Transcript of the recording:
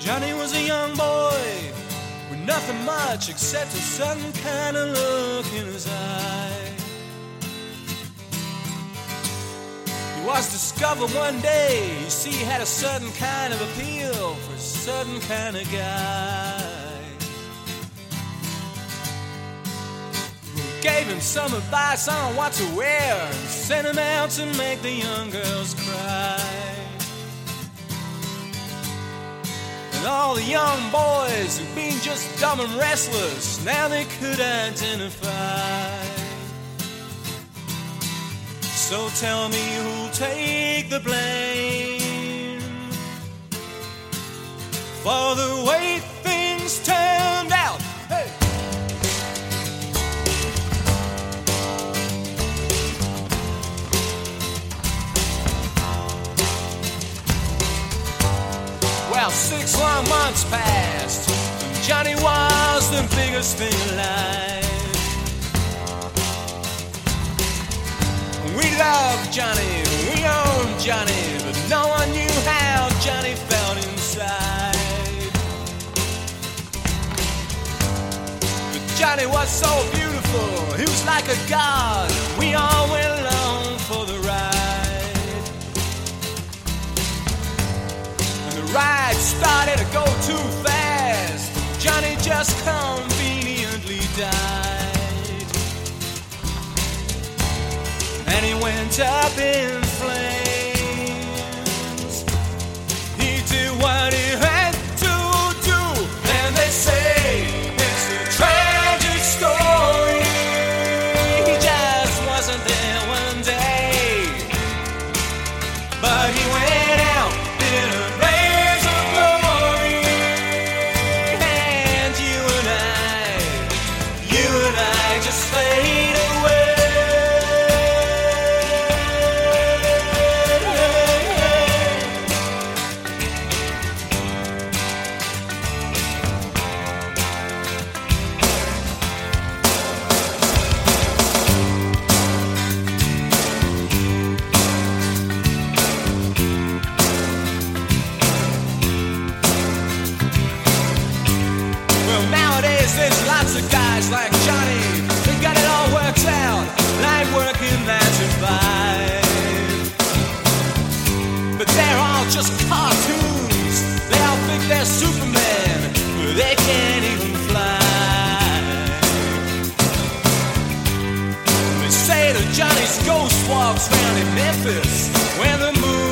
Johnny was a young boy with nothing much except a certain kind of look in his eye. He was discovered one day, you see, he had a certain kind of appeal for a certain kind of guy. Who gave him some advice on what to wear and sent him out to make the young girls cry. And all the young boys who'd been just dumb and restless, now they could identify. So tell me who'll take the blame for the way things turned out. Hey! Well, 6 long months passed, and Johnny was the biggest thing alive. We loved Johnny, we owned Johnny, but no one knew how Johnny felt inside. But Johnny was so beautiful, he was like a god, we all went along for the ride. And the ride started to go too fast, Johnny just conveniently died. And he went up in flames. He did what he had to do. And they say it's a tragic story. He just wasn't there one day, but he went out in a blaze of glory. And you and I just fade away. There's lots of guys like Johnny, they got it all worked out, like working 9 to 5. But they're all just cartoons, they all think they're Superman, but they can't even fly. They say that Johnny's ghost walks round in Memphis when the moon